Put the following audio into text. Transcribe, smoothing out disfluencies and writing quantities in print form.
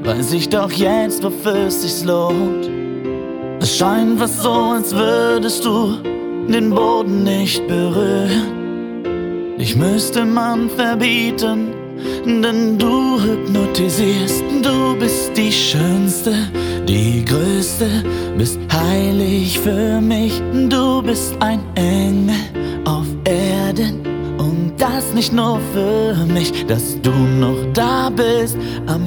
weiß ich doch jetzt, wofür es sich lohnt. Es scheint was so, als würdest du den Boden nicht berühren. Dich müsste man verbieten, denn du hypnotisierst. Du bist die Schönste, die Größte, bist heilig für mich. Du bist ein Engel auf Erden und das nicht nur für mich, dass du noch da bist.